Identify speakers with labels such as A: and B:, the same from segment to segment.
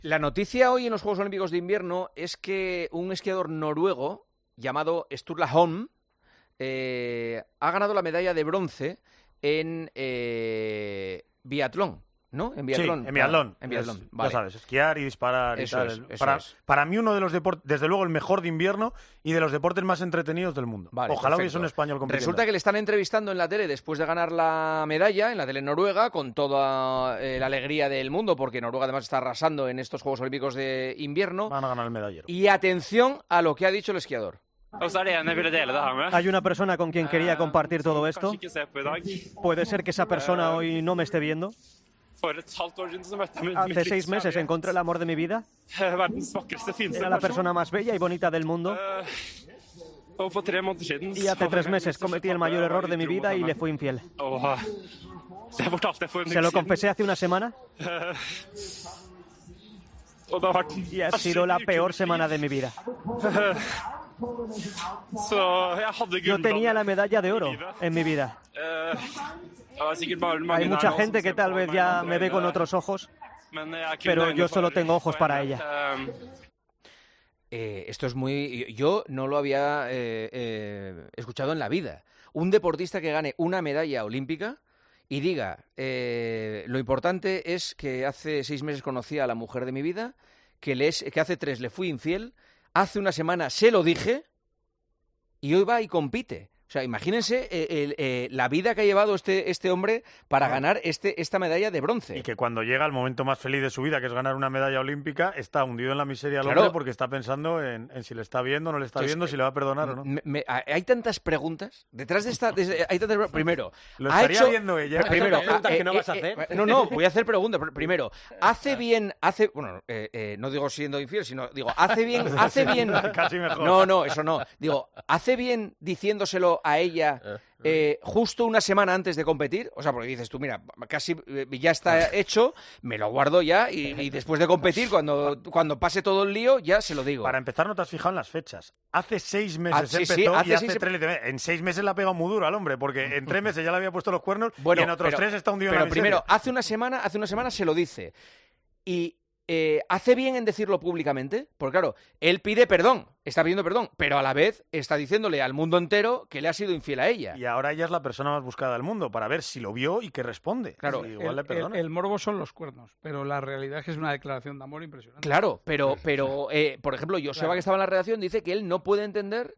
A: La noticia hoy en los Juegos Olímpicos de Invierno es que un esquiador noruego llamado Sturla Holm ha ganado la medalla de bronce en biatlón, ¿no? En biatlón.
B: Sí, en biatlón.
A: En biatlón,
B: vale. Ya sabes, esquiar y disparar y tal. Para mí uno de los deportes, desde luego el mejor de invierno y de los deportes más entretenidos del mundo.
A: Vale,
B: ojalá
A: perfecto.
B: hubiese un español compitiendo.
A: Resulta que le están entrevistando en la tele después de ganar la medalla, en la tele noruega, con toda la alegría del mundo, porque Noruega además está arrasando en estos Juegos Olímpicos de invierno.
B: Van a ganar el medallero.
A: Y atención a lo que ha dicho el esquiador.
C: Hay una persona con quien quería compartir todo esto. Puede ser que esa persona hoy no me esté viendo. Hace 6 meses encontré el amor de mi vida. Era la persona más bella y bonita del mundo. Y hace 3 meses cometí el mayor error de mi vida y le fui infiel. Se lo confesé hace una semana. Y ha sido la peor semana de mi vida. Yo tenía la medalla de oro en mi vida. Hay mucha gente que tal vez ya me ve con otros ojos, pero yo solo tengo ojos para ella.
A: Esto es muy... Yo no lo había escuchado en la vida. Un deportista que gane una medalla olímpica y diga, lo importante es que hace 6 meses conocí a la mujer de mi vida, que hace 3 le fui infiel, hace una semana se lo dije y hoy va y compite. O sea, imagínense la vida que ha llevado este hombre para ganar esta medalla de bronce.
B: Y que cuando llega el momento más feliz de su vida, que es ganar una medalla olímpica, está hundido en la miseria al hombre porque está pensando en si le está viendo, no le está viendo, si le va a perdonar o no.
A: Hay tantas preguntas. Detrás de esta... Primero...
B: Lo estaría viendo ella.
A: Primero,
D: preguntas que no vas a hacer.
A: No, voy a hacer preguntas. Primero, hace bien... Bueno, no digo siendo infiel, sino digo, hace bien...
B: Casi mejor.
A: No, eso no. Digo, hace bien diciéndoselo a ella justo una semana antes de competir. O sea, porque dices tú, mira, casi ya está hecho, me lo guardo ya y después de competir, cuando pase todo el lío, ya se lo digo.
B: Para empezar, no te has fijado en las fechas. Hace 6 meses empezó y hace 3... En 6 meses le ha pegado muy duro al hombre, porque en 3 meses ya le había puesto los cuernos y en otros 3 está hundido en la miseria.
A: Pero primero, hace una semana se lo dice. Y ¿hace bien en decirlo públicamente? Porque claro, él pide perdón, está pidiendo perdón, pero a la vez está diciéndole al mundo entero que le ha sido infiel a ella.
B: Y ahora ella es la persona más buscada del mundo para ver si lo vio y que responde.
A: Claro,
B: igual le perdona.
E: El morbo son los cuernos, pero la realidad es que es una declaración de amor impresionante.
A: Claro, pero por ejemplo, Joseba, que estaba en la redacción, dice que él no puede entender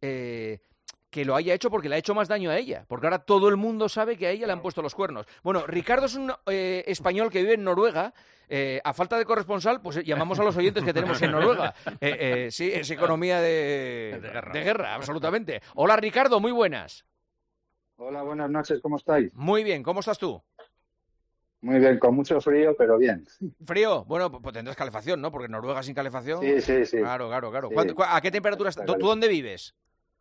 A: que lo haya hecho porque le ha hecho más daño a ella, porque ahora todo el mundo sabe que a ella le han puesto los cuernos. Bueno, Ricardo es un español que vive en Noruega. A falta de corresponsal, pues llamamos a los oyentes que tenemos en Noruega. Sí, es economía de guerra, absolutamente. Hola, Ricardo, muy buenas.
F: Hola, buenas noches, ¿cómo estáis?
A: Muy bien, ¿cómo estás tú?
F: Muy bien, con mucho frío, pero bien.
A: ¿Frío? Bueno, pues tendrás calefacción, ¿no? Porque en Noruega sin calefacción...
F: Sí.
A: Claro.
F: Sí.
A: ¿A qué temperatura estás? ¿Tú dónde vives?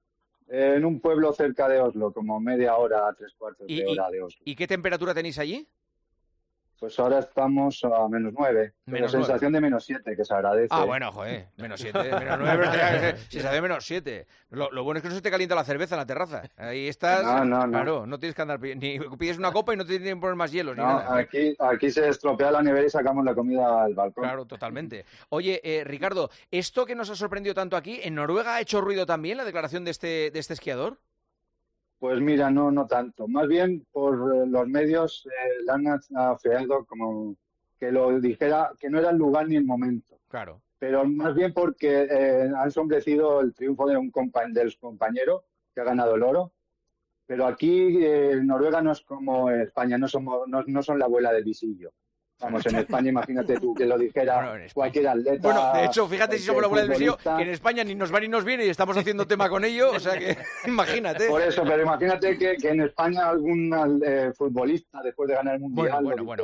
F: En un pueblo cerca de Oslo, como media hora, 3/4 de hora de Oslo.
A: ¿Y qué temperatura tenéis allí?
F: Pues ahora estamos a -9, pero sensación de -7, que se agradece.
A: Ah, bueno, joder, -7, -9, sensación de -7. Lo bueno es que no se te calienta la cerveza en la terraza. Ahí estás,
F: no.
A: Claro, no tienes que andar, ni pides una copa y no te tienen que poner más hielos ni
F: No,
A: nada.
F: aquí se estropea la nevera y sacamos la comida al balcón.
A: Claro, totalmente. Oye, Ricardo, esto que nos ha sorprendido tanto aquí, ¿en Noruega ha hecho ruido también la declaración de este esquiador?
F: Pues mira, no tanto. Más bien por los medios le han afeado como que lo dijera, que no era el lugar ni el momento.
A: Claro.
F: Pero más bien porque ha ensombrecido el triunfo de del compañero que ha ganado el oro. Pero aquí Noruega no es como España, no son la abuela del visillo. Vamos, en España, imagínate tú que lo dijera cualquier atleta.
A: Bueno, de hecho, fíjate si somos la bola del visillo, que en España ni nos va ni nos viene y estamos haciendo tema con ello, o sea que imagínate.
F: Por eso, pero imagínate que en España algún futbolista, después de ganar el Mundial,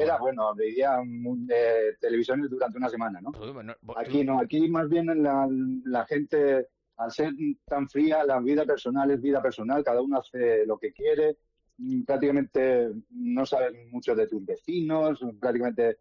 F: veía televisiones durante una semana, ¿no? Aquí no, aquí más bien la gente, al ser tan fría, la vida personal es vida personal, cada uno hace lo que quiere. Prácticamente no sabes mucho de tus vecinos, prácticamente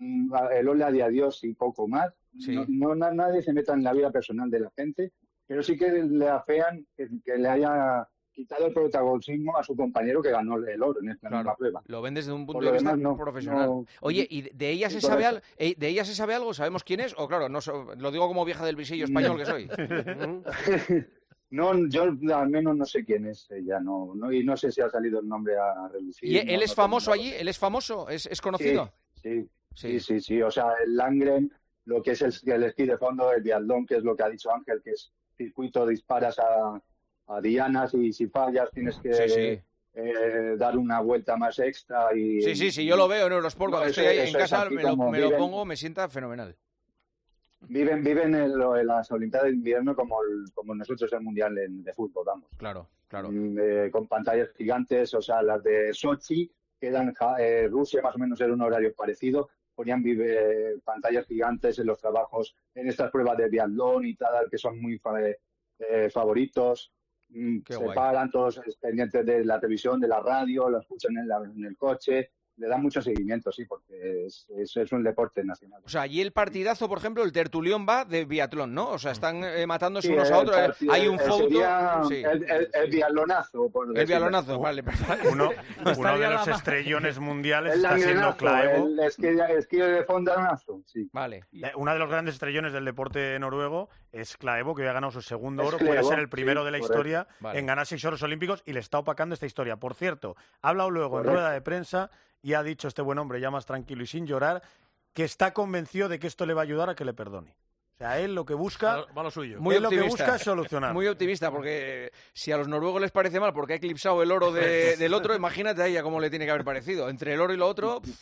F: el hola de adiós y poco más.
A: Sí.
F: Nadie se meta en la vida personal de la gente, pero sí que le afean que quitado el protagonismo a su compañero que ganó el oro en esta misma prueba.
A: Lo ven desde un punto de vista profesional. Oye, ¿y de ella se sabe algo? ¿Sabemos quién es? O claro, no lo digo como vieja del visillo español que soy.
F: No, yo al menos no sé quién es ella, y no sé si ha salido el nombre a relucir.
A: ¿Y él es famoso allí? ¿Él es famoso? ¿Es conocido?
F: Sí. O sea, el Landgren, lo que es el esquí de fondo, el biatlón, que es lo que ha dicho Ángel, que es circuito, disparas a dianas y si fallas tienes que dar una vuelta más extra.
A: Sí, yo lo veo en Eurosport, cuando estoy ahí en casa me lo pongo, me sienta fenomenal.
F: Viven en las Olimpiadas de invierno como nosotros el Mundial de fútbol, vamos.
A: Claro.
F: Con pantallas gigantes, o sea, las de Sochi, que eran Rusia, más o menos era un horario parecido, ponían pantallas gigantes en los trabajos, en estas pruebas de biatlón y tal, que son muy favoritos. Se paran todos pendientes de la televisión, de la radio, lo escuchan en el coche. Le dan mucho seguimiento, sí, porque es un deporte nacional.
A: O sea, allí el partidazo, por ejemplo, el tertulión va de biatlón, ¿no? O sea, están matándose unos a otros. Hay un foto.
F: El biatlonazo.
A: El biatlonazo, vale, perfecto.
B: Uno de los estrellones mundiales está siendo Klæbo.
F: El esquí de fondonazo, sí.
A: Vale.
B: Uno de los grandes estrellones del deporte noruego es Klæbo, que ha ganado su segundo oro. Puede ser el primero de la historia en ganar 6 oros olímpicos y le está opacando esta historia. Por cierto, ha hablado luego en rueda de prensa y ha dicho este buen hombre, ya más tranquilo y sin llorar, que está convencido de que esto le va a ayudar a que le perdone. O sea, él lo que busca,
C: va lo suyo.
B: Lo que busca es solucionar.
A: Muy optimista, porque si a los noruegos les parece mal porque ha eclipsado el oro del otro, imagínate a ella cómo le tiene que haber parecido. Entre el oro y lo otro,